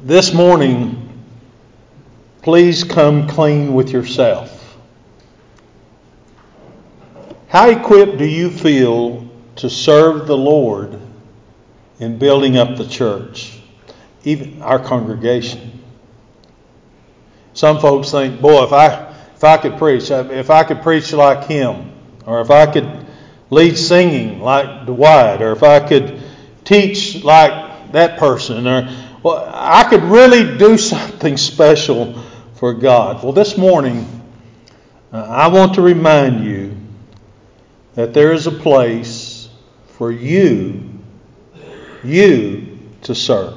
This morning, please come clean with yourself. How equipped do you feel to serve the Lord in building up the church, even our congregation? Some folks think, boy, if I could preach like him, or if I could lead singing like Dwight, or if I could teach like that person, or I could really do something special for God. Well, this morning, I want to remind you that there is a place for you to serve,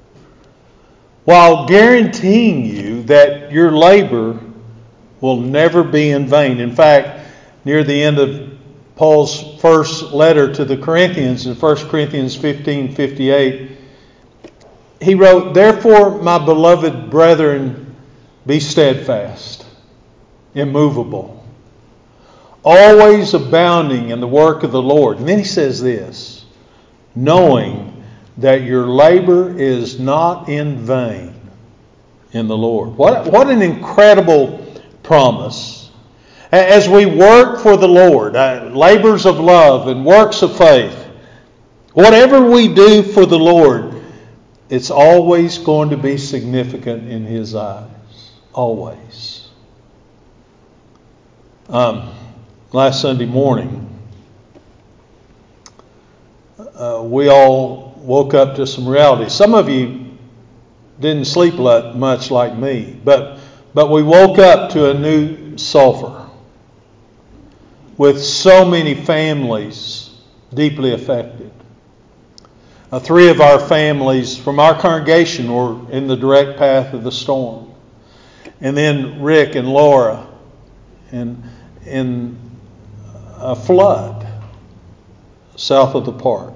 while guaranteeing you that your labor will never be in vain. In fact, near the end of Paul's first letter to the Corinthians, in 1 Corinthians 15:58, he wrote, "Therefore, my beloved brethren, be steadfast, immovable, always abounding in the work of the Lord." And then he says this, "knowing that your labor is not in vain in the Lord." What an incredible promise. As we work for the Lord, labors of love and works of faith, whatever we do for the Lord, it's always going to be significant in His eyes. Always. Last Sunday morning, we all woke up to some reality. Some of you didn't sleep much like me, but we woke up to a new Sulphur, with so many families deeply affected. 3 of our families from our congregation were in the direct path of the storm. And then Rick and Laura in a flood south of the park.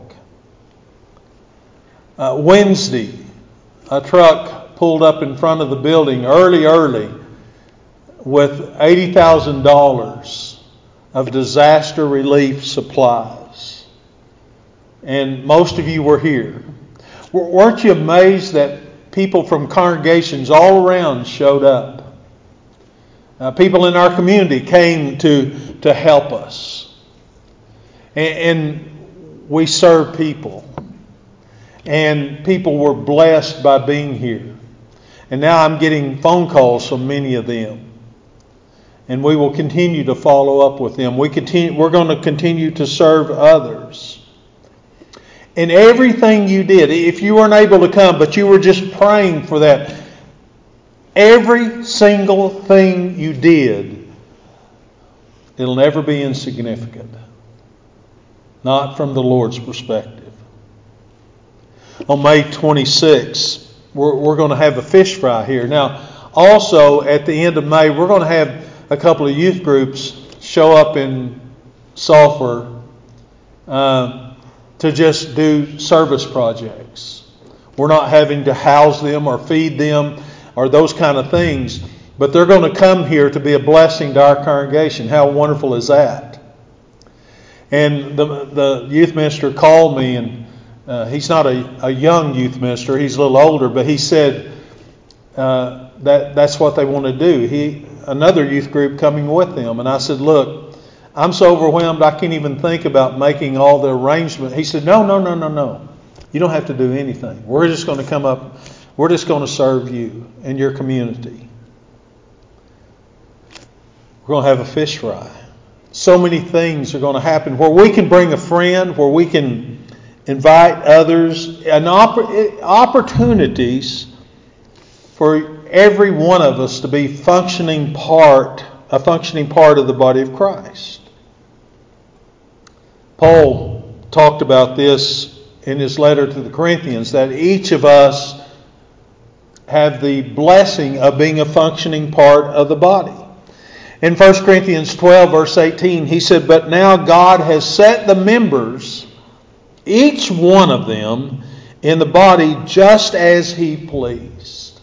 Wednesday, a truck pulled up in front of the building early with $80,000 of disaster relief supplies. And most of you were here. Weren't you amazed that people from congregations all around showed up? People in our community came to help us. And we served people. And people were blessed by being here. And now I'm getting phone calls from many of them. And we will continue to follow up with them. We're going to continue to serve others. And everything you did, if you weren't able to come, but you were just praying for that, every single thing you did, it'll never be insignificant. Not from the Lord's perspective. On May 26th, we're going to have a fish fry here. Now, also at the end of May, we're going to have a couple of youth groups show up in Sulphur to just do service projects. We're not having to house them or feed them or those kind of things, but they're going to come here to be a blessing to our congregation. How wonderful is that? And the youth minister called me, and he's not a young youth minister, he's a little older, but he said that's what they want to do. Another youth group coming with them. And I said, look, I'm so overwhelmed I can't even think about making all the arrangements. He said, no. You don't have to do anything. We're just going to come up. We're just going to serve you and your community. We're going to have a fish fry. So many things are going to happen where we can bring a friend, where we can invite others, and opportunities for every one of us to be a functioning part of the body of Christ. Paul talked about this in his letter to the Corinthians, that each of us have the blessing of being a functioning part of the body. In 1 Corinthians 12, verse 18, he said, "But now God has set the members, each one of them, in the body just as He pleased."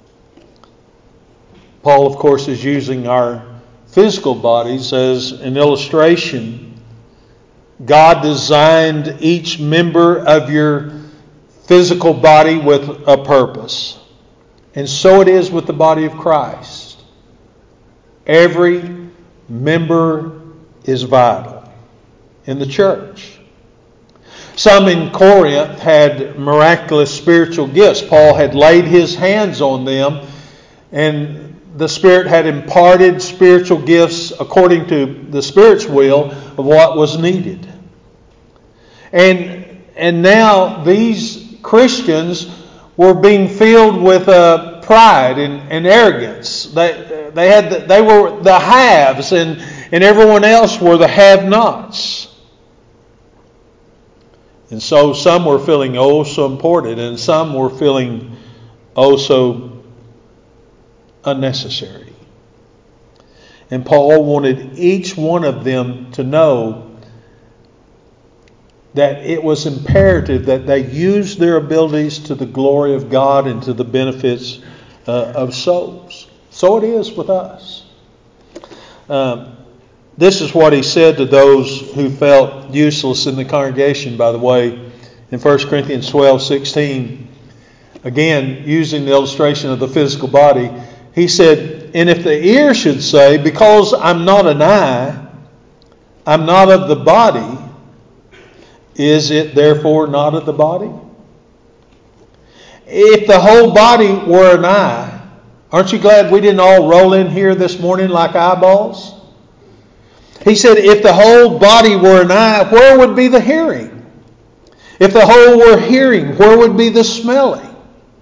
Paul, of course, is using our physical bodies as an illustration. God designed each member of your physical body with a purpose. And so it is with the body of Christ. Every member is vital in the church. Some in Corinth had miraculous spiritual gifts. Paul had laid his hands on them, and the Spirit had imparted spiritual gifts according to the Spirit's will of what was needed. And now these Christians were being filled with pride and arrogance. They were the haves, and everyone else were the have-nots. And so some were feeling oh so important, and some were feeling oh so unnecessary. And Paul wanted each one of them to know that it was imperative that they use their abilities to the glory of God and to the benefits of souls. So it is with us. This is what he said to those who felt useless in the congregation, by the way, in 1 Corinthians 12:16. Again, using the illustration of the physical body, he said, "And if the ear should say, because I'm not an eye, I'm not of the body, is it therefore not of the body? If the whole body were an eye, aren't you glad we didn't all roll in here this morning like eyeballs?" He said, if the whole body were an eye, where would be the hearing? If the whole were hearing, where would be the smelling?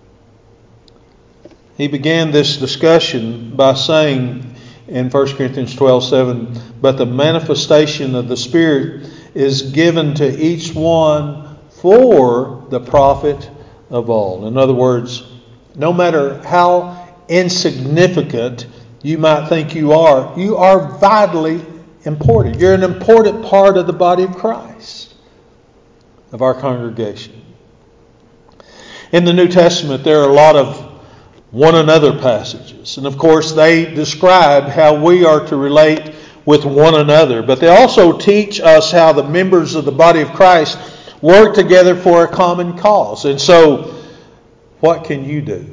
He began this discussion by saying in 1 Corinthians 12:7, but the manifestation of the Spirit is given to each one for the profit of all. In other words, no matter how insignificant you might think you are vitally important. You're an important part of the body of Christ, of our congregation. In the New Testament, there are a lot of one another passages. And of course, they describe how we are to relate with one another. But they also teach us how the members of the body of Christ work together for a common cause. And so, what can you do?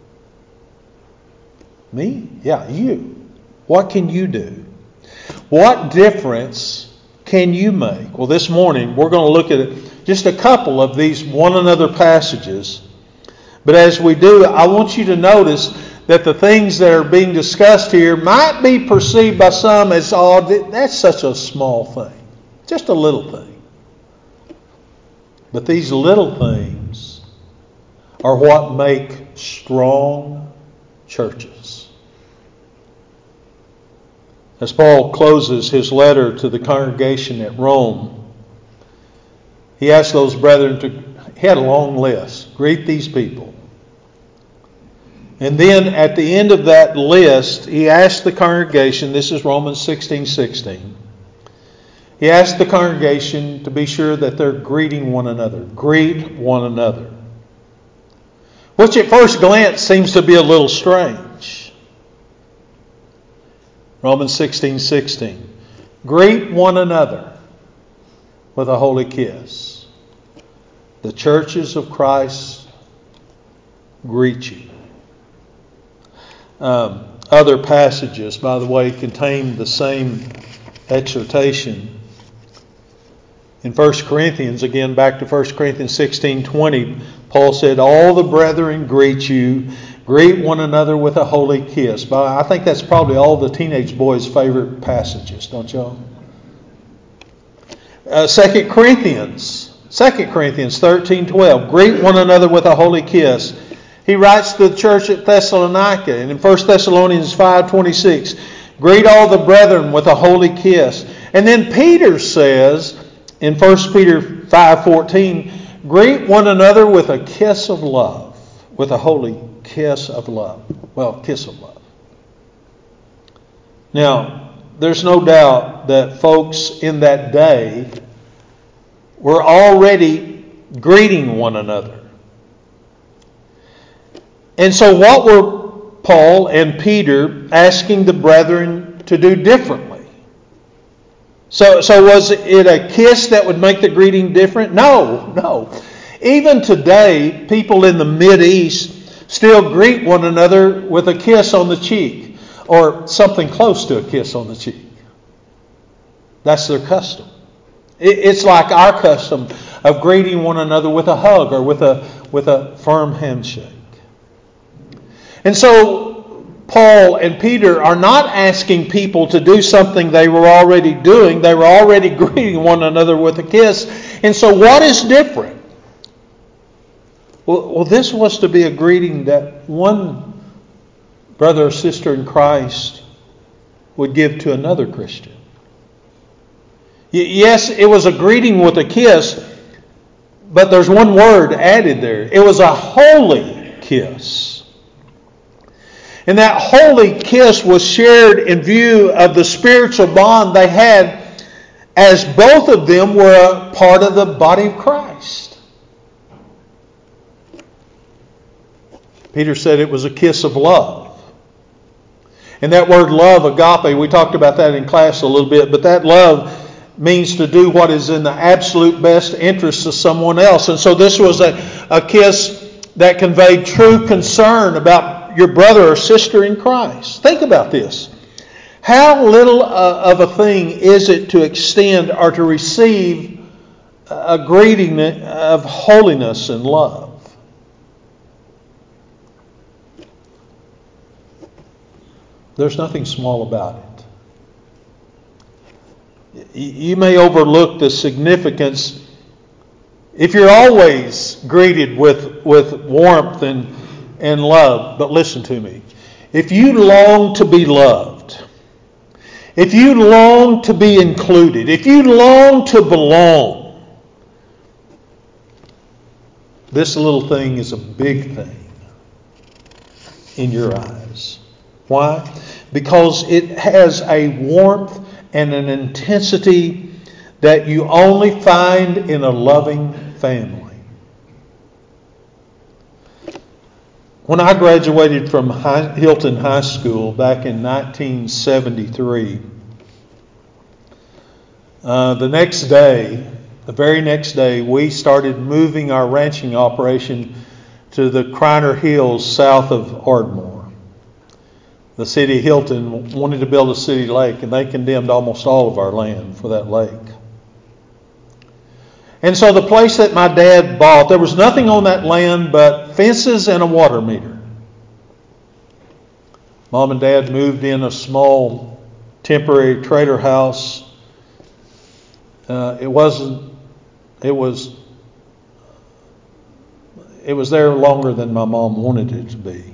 Me? Yeah, you. What can you do? What difference can you make? Well, this morning we're going to look at just a couple of these one another passages. But as we do, I want you to notice that the things that are being discussed here might be perceived by some as, oh, that's such a small thing. Just a little thing. But these little things are what make strong churches. As Paul closes his letter to the congregation at Rome, he asked those brethren he had a long list. Greet these people. And then at the end of that list, he asked the congregation, this is Romans 16:16. He asked the congregation to be sure that they're greeting one another. Greet one another. Which at first glance seems to be a little strange. Romans 16:16. Greet one another with a holy kiss. The churches of Christ greet you. Other passages, by the way, contain the same exhortation. In 1 Corinthians, again back to 1 Corinthians 16:20, Paul said, all the brethren greet you. Greet one another with a holy kiss. But I think that's probably all the teenage boys' favorite passages, don't y'all? 2 Corinthians 13:12. Greet one another with a holy kiss. He writes to the church at Thessalonica. And in 1 Thessalonians 5:26, greet all the brethren with a holy kiss. And then Peter says in 1 Peter 5:14, greet one another with a kiss of love. With a holy kiss of love. Well, kiss of love. Now, there's no doubt that folks in that day were already greeting one another. And so what were Paul and Peter asking the brethren to do differently? So was it a kiss that would make the greeting different? No. Even today, people in the Mideast still greet one another with a kiss on the cheek, or something close to a kiss on the cheek. That's their custom. It's like our custom of greeting one another with a hug or with a firm handshake. And so Paul and Peter are not asking people to do something they were already doing. They were already greeting one another with a kiss. And so what is different? Well, this was to be a greeting that one brother or sister in Christ would give to another Christian. Yes, it was a greeting with a kiss, but there's one word added there. It was a holy kiss. And that holy kiss was shared in view of the spiritual bond they had, as both of them were a part of the body of Christ. Peter said it was a kiss of love. And that word love, agape, we talked about that in class a little bit, but that love means to do what is in the absolute best interest of someone else. And so this was a kiss that conveyed true concern about your brother or sister in Christ. Think about this. How little of a thing is it to extend or to receive a greeting of holiness and love? There's nothing small about it. You may overlook the significance if you're always greeted with warmth and love. But listen to me. If you long to be loved, if you long to be included, if you long to belong, this little thing is a big thing in your eyes. Why? Because it has a warmth and an intensity that you only find in a loving family. When I graduated from Hilton High School back in 1973, the very next day, we started moving our ranching operation to the Criner Hills south of Ardmore. The city of Hilton wanted to build a city lake, and they condemned almost all of our land for that lake. And so the place that my dad bought, there was nothing on that land but fences and a water meter. Mom and Dad moved in a small temporary trailer house. It was there longer than my mom wanted it to be.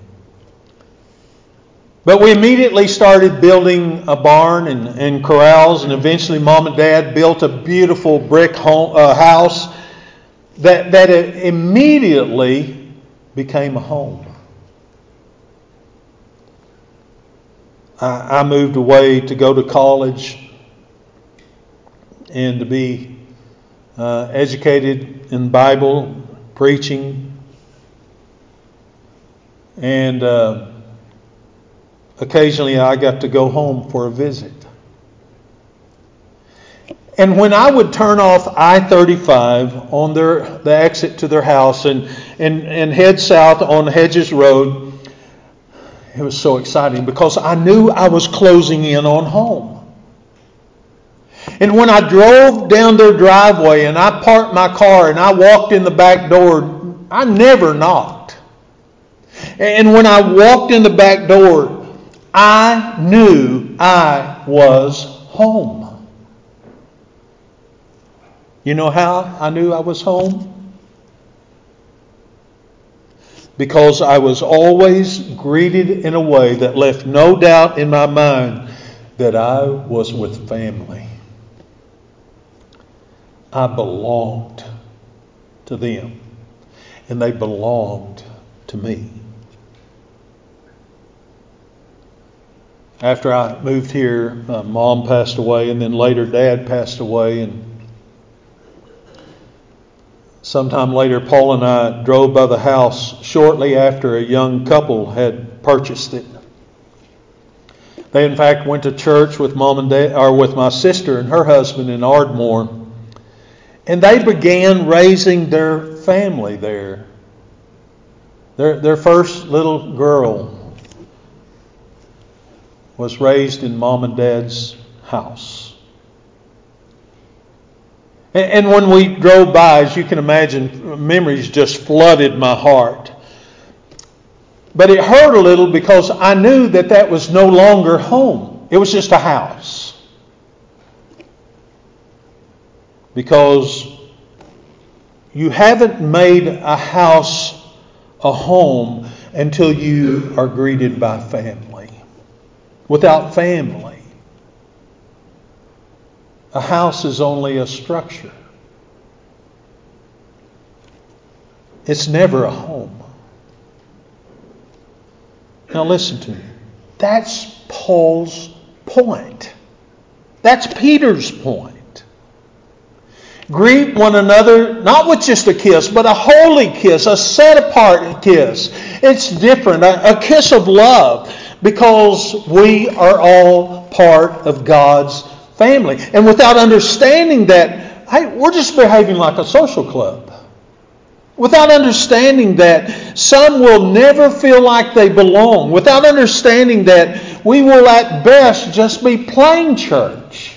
But we immediately started building a barn and corrals, and eventually Mom and Dad built a beautiful brick house that immediately became a home. I moved away to go to college and to be educated in Bible, preaching, and occasionally I got to go home for a visit. And when I would turn off I-35 on the exit to their house and head south on Hedges Road, it was so exciting because I knew I was closing in on home. And when I drove down their driveway and I parked my car and I walked in the back door, I never knocked. And when I walked in the back door, I knew I was home. You know how I knew I was home? Because I was always greeted in a way that left no doubt in my mind that I was with family. I belonged to them, and they belonged to me. After I moved here, Mom passed away, and then later Dad passed away, and sometime later, Paul and I drove by the house shortly after a young couple had purchased it. They, in fact, went to church with Mom and Dad, or with my sister and her husband in Ardmore, and they began raising their family there. Their first little girl was raised in Mom and Dad's house. And when we drove by, as you can imagine, memories just flooded my heart. But it hurt a little because I knew that that was no longer home. It was just a house. Because you haven't made a house a home until you are greeted by family. Without family, a house is only a structure. It's never a home. Now listen to me. That's Paul's point. That's Peter's point. Greet one another, not with just a kiss, but a holy kiss, a set-apart kiss. It's different, a kiss of love, because we are all part of God's family. And without understanding that, we're just behaving like a social club. Without understanding that some will never feel like they belong. Without understanding that we will at best just be playing church.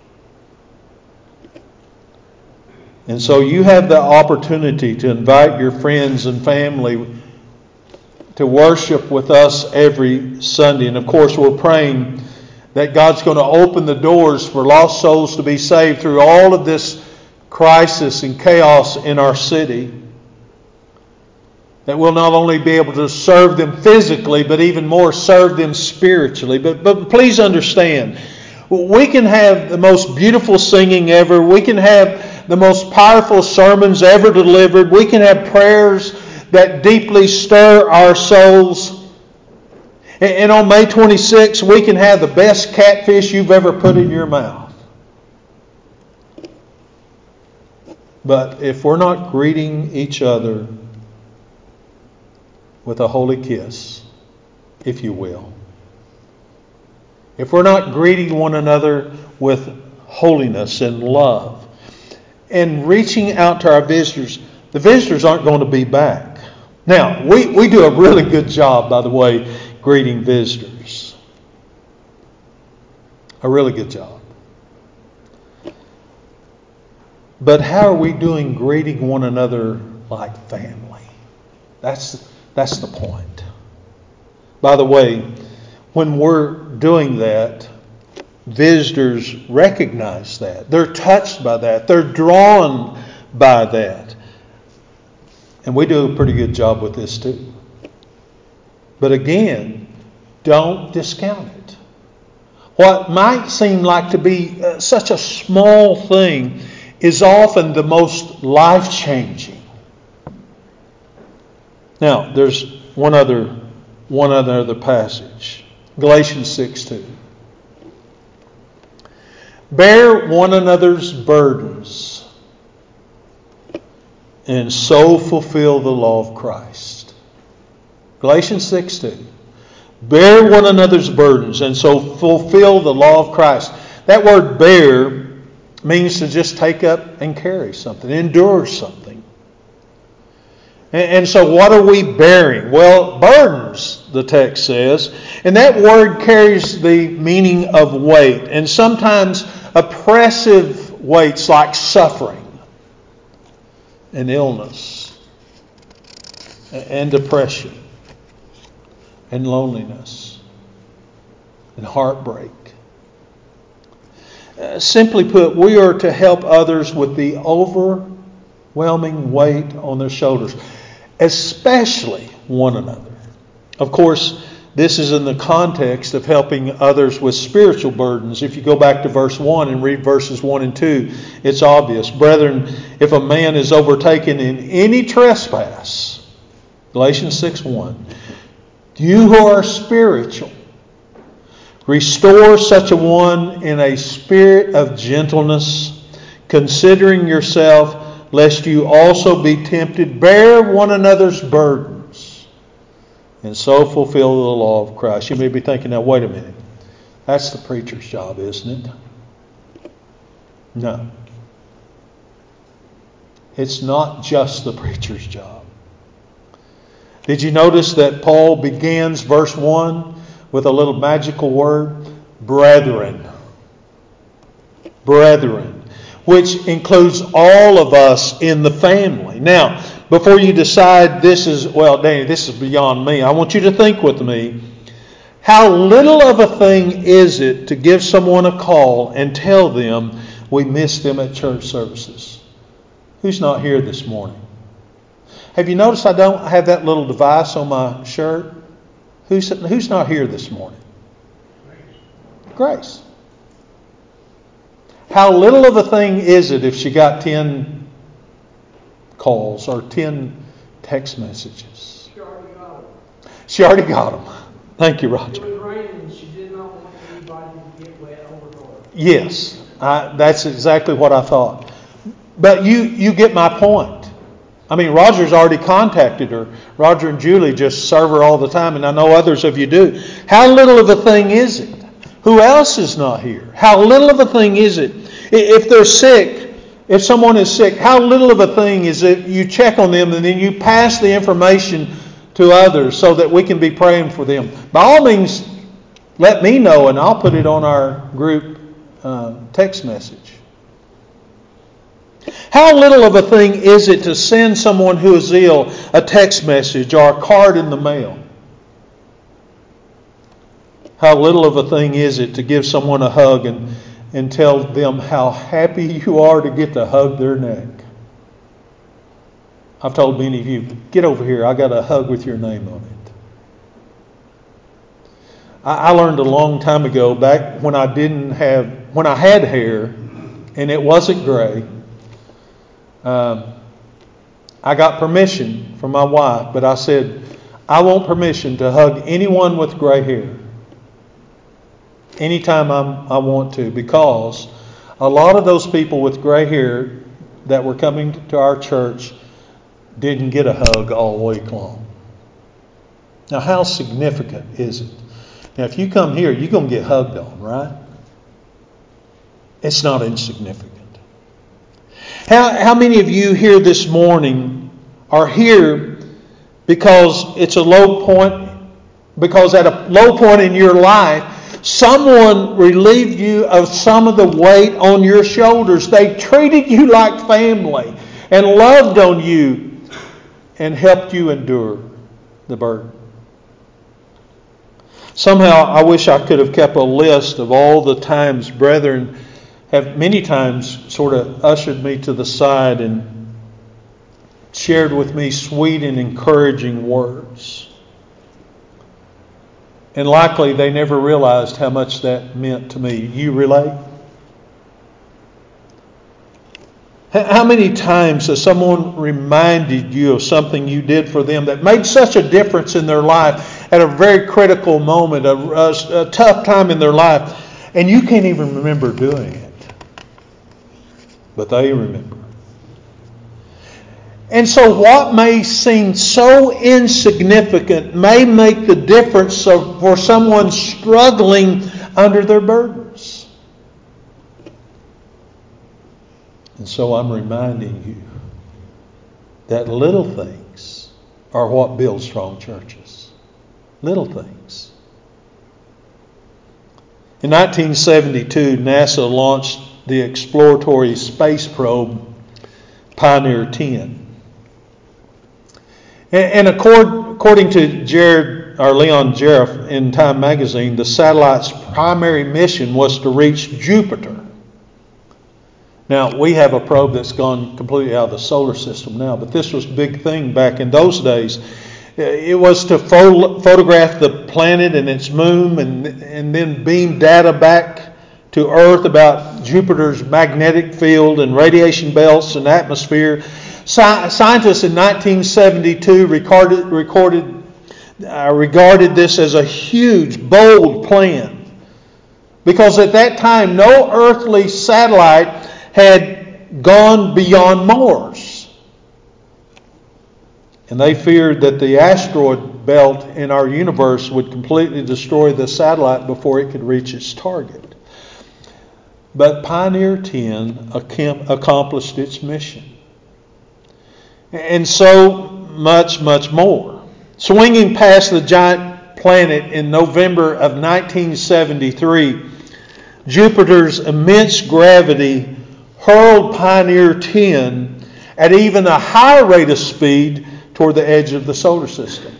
And so you have the opportunity to invite your friends and family to worship with us every Sunday. And of course, we're praying that God's going to open the doors for lost souls to be saved through all of this crisis and chaos in our city. That we'll not only be able to serve them physically, but even more serve them spiritually. But please understand, we can have the most beautiful singing ever. We can have the most powerful sermons ever delivered. We can have prayers that deeply stir our souls. And on May 26th, we can have the best catfish you've ever put in your mouth. But if we're not greeting each other with a holy kiss, if you will, if we're not greeting one another with holiness and love, and reaching out to our visitors, the visitors aren't going to be back. Now, we do a really good job, by the way, greeting visitors. A really good job. But how are we doing greeting one another like family? That's the point. By the way, when we're doing that, visitors recognize that. They're touched by that. They're drawn by that. And we do a pretty good job with this too. But again, don't discount it. What might seem like to be such a small thing is often the most life-changing. Now, there's one other passage. Galatians 6:2. Bear one another's burdens and so fulfill the law of Christ. Galatians 6:2. Bear one another's burdens and so fulfill the law of Christ. That word bear means to just take up and carry something, endure something. And so what are we bearing? Well, burdens, the text says. And that word carries the meaning of weight. And sometimes oppressive weights like suffering and illness and depression and loneliness and heartbreak. Simply put, we are to help others with the overwhelming weight on their shoulders, especially one another. Of course, this is in the context of helping others with spiritual burdens. If you go back to verse 1 and read verses 1 and 2, it's obvious. Brethren, if a man is overtaken in any trespass, Galatians 6:1, you who are spiritual, restore such a one in a spirit of gentleness, considering yourself, lest you also be tempted. Bear one another's burdens, and so fulfill the law of Christ. You may be thinking, now wait a minute. That's the preacher's job, isn't it? No. It's not just the preacher's job. Did you notice that Paul begins verse 1 with a little magical word? Brethren. Brethren. Which includes all of us in the family. Now, before you decide this is beyond me, I want you to think with me, how little of a thing is it to give someone a call and tell them we missed them at church services? Who's not here this morning? Have you noticed I don't have that little device on my shirt? Who's not here this morning? Grace. How little of a thing is it if she got 10 calls or 10 text messages? She already got them. Thank you, Roger. It was raining and she did not want anybody to get wet over her. Yes, that's exactly what I thought. But you get my point. I mean, Roger's already contacted her. Roger and Julie just serve her all the time, and I know others of you do. How little of a thing is it? Who else is not here? How little of a thing is it? If they're sick, if someone is sick, how little of a thing is it you check on them and then you pass the information to others so that we can be praying for them? By all means, let me know and I'll put it on our group text message. How little of a thing is it to send someone who is ill a text message or a card in the mail? How little of a thing is it to give someone a hug and tell them how happy you are to get to hug their neck? I've told many of you, get over here, I got a hug with your name on it. I learned a long time ago, back when I had hair and it wasn't gray, I got permission from my wife, but I said, I want permission to hug anyone with gray hair anytime I want to, because a lot of those people with gray hair that were coming to our church didn't get a hug all week long. Now, how significant is it? Now, if you come here, you're going to get hugged on, right? It's not insignificant. How many of you here this morning are here because it's a low point, because at a low point in your life, someone relieved you of some of the weight on your shoulders. They treated you like family and loved on you and helped you endure the burden. Somehow I wish I could have kept a list of all the times brethren have many times sort of ushered me to the side and shared with me sweet and encouraging words. And likely they never realized how much that meant to me. You relate? How many times has someone reminded you of something you did for them that made such a difference in their life at a very critical moment, a tough time in their life, and you can't even remember doing it? But they remember. And so what may seem so insignificant may make the difference for someone struggling under their burdens. And so I'm reminding you that little things are what build strong churches. Little things. In 1972, NASA launched the exploratory space probe Pioneer 10. And according to Leon Jeffress in Time magazine, the satellite's primary mission was to reach Jupiter. Now, we have a probe that's gone completely out of the solar system now, but this was a big thing back in those days. It was to photograph the planet and its moon and then beam data back to Earth about Jupiter's magnetic field and radiation belts and atmosphere. Scientists in 1972 regarded this as a huge, bold plan, because at that time no earthly satellite had gone beyond Mars. And they feared that the asteroid belt in our universe would completely destroy the satellite before it could reach its target. But Pioneer 10 accomplished its mission. And so much, much more. Swinging past the giant planet in November of 1973, Jupiter's immense gravity hurled Pioneer 10 at even a higher rate of speed toward the edge of the solar system.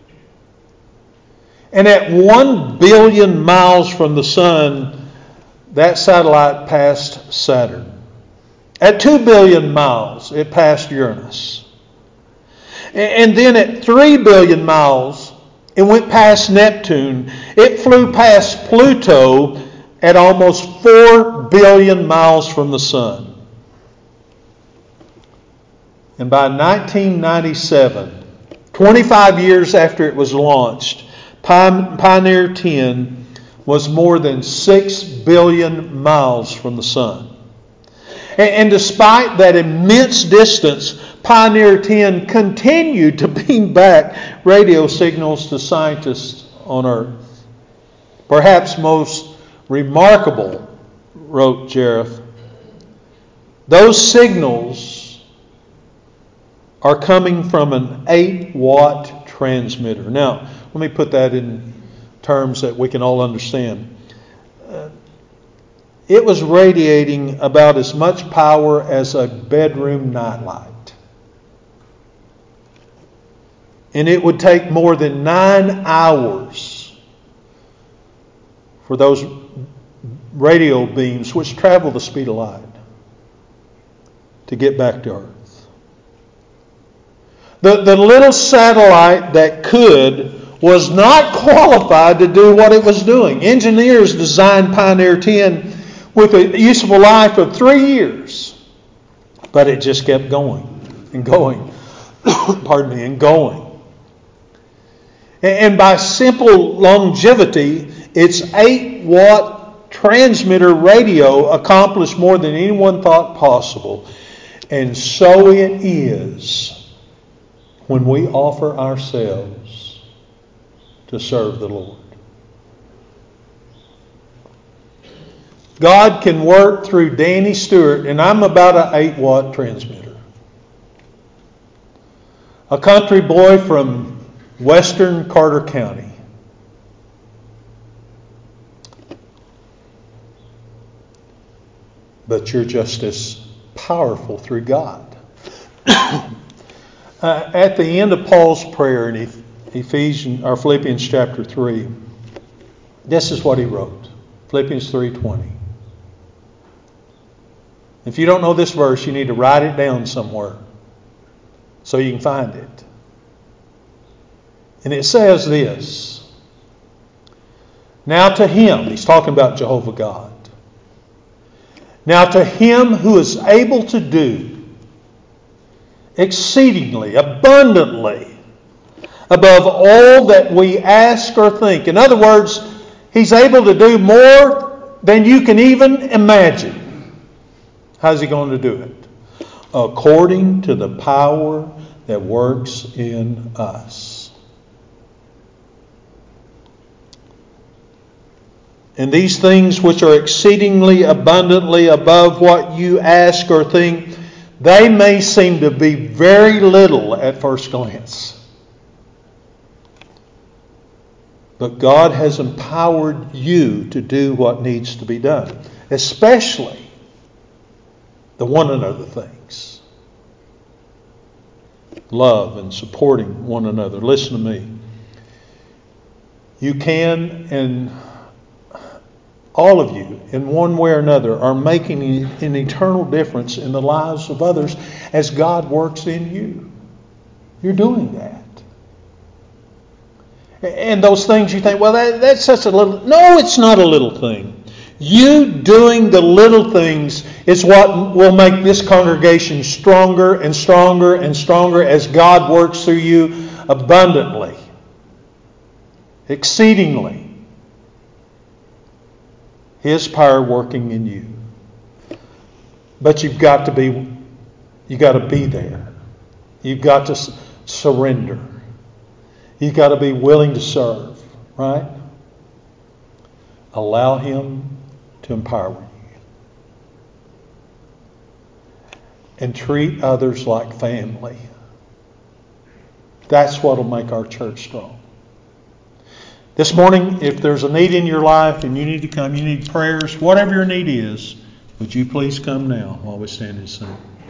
And at 1 billion miles from the sun, that satellite passed Saturn. At 2 billion miles, it passed Uranus. And then at 3 billion miles, it went past Neptune. It flew past Pluto at almost 4 billion miles from the sun. And by 1997, 25 years after it was launched, Pioneer 10 was more than 6 billion miles from the sun. And despite that immense distance, Pioneer 10 continued to beam back radio signals to scientists on Earth. Perhaps most remarkable, wrote Jarath, those signals are coming from an 8-watt transmitter. Now, let me put that in terms that we can all understand. It was radiating about as much power as a bedroom nightlight. And it would take more than 9 hours for those radio beams, which travel the speed of light, to get back to Earth. The little satellite that could was not qualified to do what it was doing. Engineers designed Pioneer 10 with a useful life of 3 years. But it just kept going and going. And going. And by simple longevity, its 8-watt transmitter radio accomplished more than anyone thought possible. And so it is when we offer ourselves to serve the Lord. God can work through Danny Stewart, and I'm about an 8-watt transmitter. A country boy from western Carter County. But you're just as powerful through God. At the end of Paul's prayer in Philippians chapter 3, this is what he wrote. Philippians 3:20. If you don't know this verse, you need to write it down somewhere so you can find it. And it says this. Now to him, he's talking about Jehovah God. Now to him who is able to do exceedingly, abundantly, above all that we ask or think. In other words, he's able to do more than you can even imagine. How's he going to do it? According to the power that works in us. And these things which are exceedingly abundantly above what you ask or think, they may seem to be very little at first glance. But God has empowered you to do what needs to be done. Especially the one another things. Love and supporting one another. Listen to me. You can, and all of you, in one way or another, are making an eternal difference in the lives of others as God works in you. You're doing that. And those things you think, well, that's such a little... No, it's not a little thing. You doing the little things is what will make this congregation stronger and stronger and stronger as God works through you abundantly, exceedingly. His power working in you. But you've got to be there. You've got to surrender. You've got to be willing to serve, right? Allow him to empower you. And treat others like family. That's what will make our church strong. This morning, if there's a need in your life and you need to come, you need prayers, whatever your need is, would you please come now while we stand and sing?